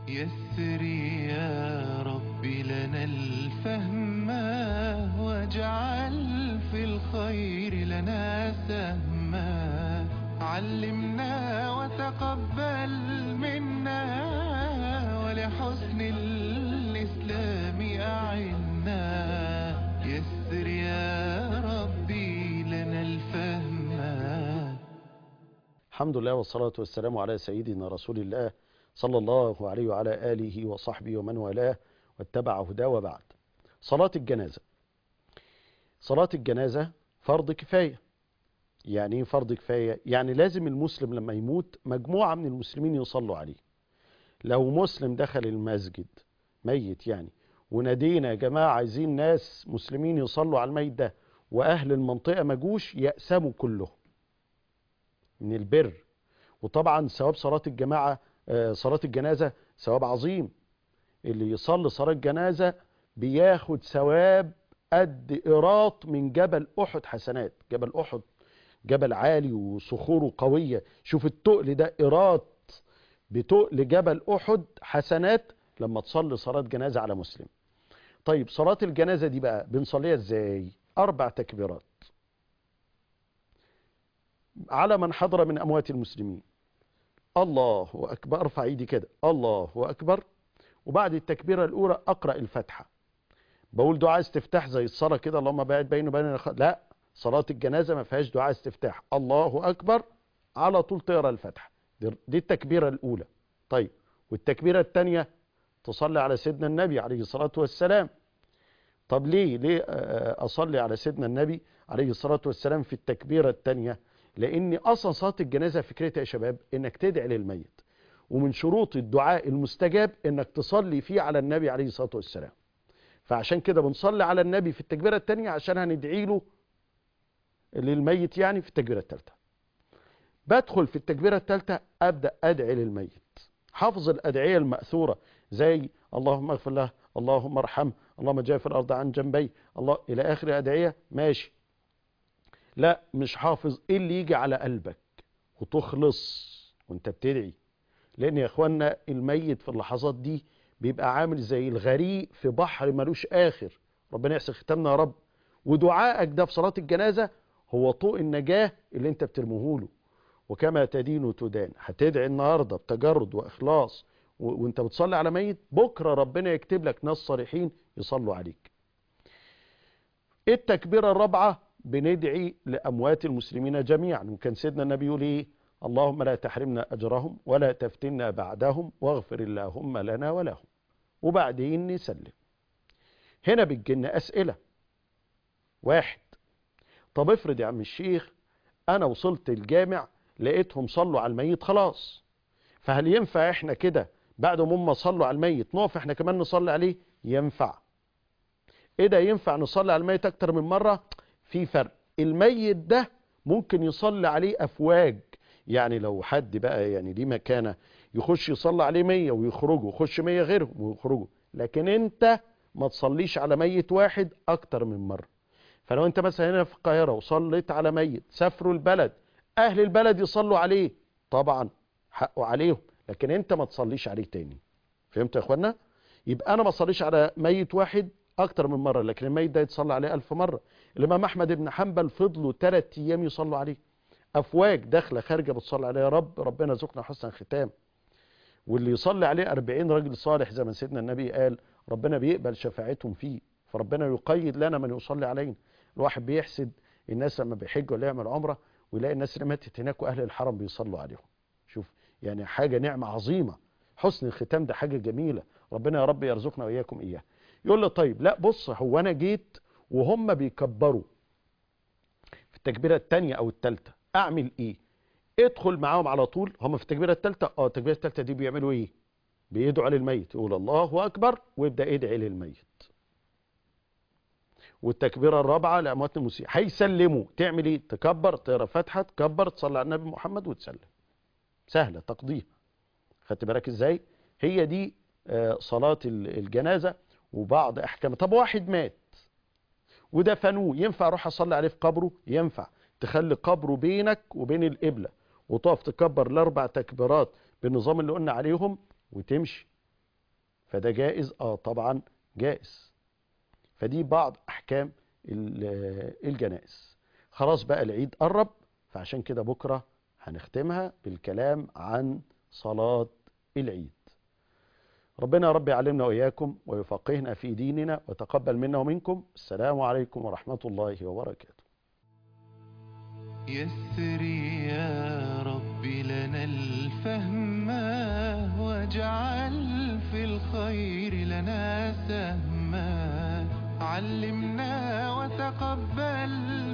يسر يا رب لنا الفهم واجعل في الخير لنا سهما. علمنا وتقبل منا ولحسن الإسلام أعنا. يسر يا ربي لنا الفهم. الحمد لله والصلاة والسلام على سيدنا رسول الله صلى الله عليه وعلى آله وصحبه ومن والاه واتبع هداه. وبعد، صلاة الجنازة. صلاة الجنازة فرض كفاية. يعني ايه فرض كفاية؟ يعني لازم المسلم لما يموت مجموعة من المسلمين يصلوا عليه. لو مسلم دخل المسجد ميت يعني ونادينا يا جماعة عايزين ناس مسلمين يصلوا على الميت ده وأهل المنطقة ما جوش، يقسموا كلهم من البر. وطبعا ثواب صلاة الجماعة، صلاة الجنازة ثواب عظيم. اللي يصلي صلاة جنازة بياخد ثواب قد قيراط من جبل أحد حسنات. جبل أحد جبل عالي وصخوره قوية، شوف التقل ده قيراط بتقل جبل أحد حسنات لما تصلي صلاة جنازة على مسلم. طيب صلاة الجنازة دي بقى بنصليها ازاي؟ 4 تكبيرات على من حضر من أموات المسلمين. الله أكبر، ارفع ايدي كده، الله أكبر. وبعد التكبيرة الأولى أقرأ الفاتحة. بقول دعاء استفتاح زي الصلاة كده، اللهم باعد بيني وبين لا، صلاة الجنازة ما فيهاش دعاء استفتاح، الله أكبر على طول تقرأ الفاتحة. دي التكبيرة الأولى. طيب والتكبيرة الثانية تصلي على سيدنا النبي عليه الصلاة والسلام. طب ليه أصلي على سيدنا النبي عليه الصلاة والسلام في التكبيرة الثانية؟ لأن أصلا صلاة الجنازة فكرتها يا شباب إنك تدعي للميت، ومن شروط الدعاء المستجاب إنك تصلي فيه على النبي عليه الصلاة والسلام. فعشان كده بنصلي على النبي في التكبيرة الثانية عشان هندعي له للميت يعني في التكبيرة الثالثة. بدخل في التكبيرة الثالثة أبدأ أدعي للميت، حافظ الأدعية المأثورة زي اللهم اغفر له، اللهم ارحمه، اللهم جاف الأرض عن جنبي، الله إلى آخر أدعية. ماشي. لا مش حافظ، إيه اللي يجي على قلبك وتخلص وانت بتدعي. لأن يا إخوانا الميت في اللحظات دي بيبقى عامل زي الغريق في بحر ملوش آخر. ربنا يحسن ختامنا يا رب. ودعائك ده في صلاة الجنازة هو طوق النجاة اللي انت بترموهوله. وكما تدين تدان. هتدعي النهاردة بتجرد وإخلاص وانت بتصلي على ميت، بكرة ربنا يكتب لك ناس صالحين يصلوا عليك. التكبيرة الرابعة بندعي لأموات المسلمين جميعا، وكان سيدنا النبي يقول ايه؟ اللهم لا تحرمنا أجرهم ولا تفتنا بعدهم واغفر اللهم لنا ولهم. وبعدين نسلم. هنا بتجينا أسئلة. 1، طب افرض يا عم الشيخ أنا وصلت الجامع لقيتهم صلوا على الميت خلاص، فهل ينفع احنا كده بعد ما هم صلوا على الميت نقف احنا كمان نصلي عليه؟ ينفع. ايه ده؟ ينفع نصلي على الميت أكتر من مرة؟ في فرق. الميت ده ممكن يصلي عليه أفواج، يعني لو حد بقى يعني ليه مكانه يخش يصلي عليه 100 ويخرجوا، يخش 100 غيرهم ويخرجوا. لكن انت ما تصليش على ميت واحد اكتر من مرة. فلو انت مثلا هنا في القاهرة وصليت على ميت، سافروا البلد، اهل البلد يصلوا عليه، طبعا حقه عليهم، لكن انت ما تصليش عليه تاني. فهمت يا اخوانا؟ يبقى انا ما اصليش على ميت واحد اكتر من مرة، لكن الميت ده يتصلى عليه 1000 مرة. الامام احمد بن حنبل فضلوا 3 ايام يصلوا عليه. افواج داخله خارجه بتصلي عليه، يا رب ربنا يرزقنا حسن ختام. واللي يصلي عليه 40 راجل صالح زي ما سيدنا النبي قال ربنا بيقبل شفاعتهم فيه. فربنا يقيد لنا من يصلي علينا. الواحد بيحسد الناس لما بيحج ولا يعمل عمره ويلاقي الناس اللي ماتت هناك واهل الحرم بيصلوا عليهم. شوف يعني حاجه نعمه عظيمه. حسن الختام ده حاجه جميله، ربنا يا رب يرزقنا واياكم اياه. يقول له طيب لا بص، هو انا جيت وهم بيكبروا في التكبيره الثانيه او الثالثه، اعمل ايه؟ ادخل معاهم على طول. هم في التكبيره الثالثه، التكبيره الثالثه دي بيعملوا ايه؟ بيدعوا للميت، يقول الله اكبر ويبدا يدعي للميت. والتكبيره الرابعه لاموات المسيء هيسلموا، تعمل ايه؟ تكبر، تقرا فاتحه، تكبر، تصلي على النبي محمد وتسلم. سهله تقضيها. خدت بالك ازاي؟ هي دي صلاه الجنازه وبعض احكامها. طب واحد مات ودفنوه، ينفع اروح اصلي عليه في قبره؟ ينفع. تخلي قبره بينك وبين القبله وتقف تكبر ال4 تكبيرات بالنظام اللي قلنا عليهم وتمشي. فده جائز؟ طبعا جائز. فدي بعض أحكام الجنائز. خلاص بقى العيد قرب، فعشان كده بكرة هنختمها بالكلام عن صلاة العيد. ربنا يا رب يعلمنا وإياكم ويفقهنا في ديننا وتقبل منا ومنكم. السلام عليكم ورحمة الله وبركاته. يسر يا رب لنا الفهم واجعل في الخير لنا سهما علمنا وتقبل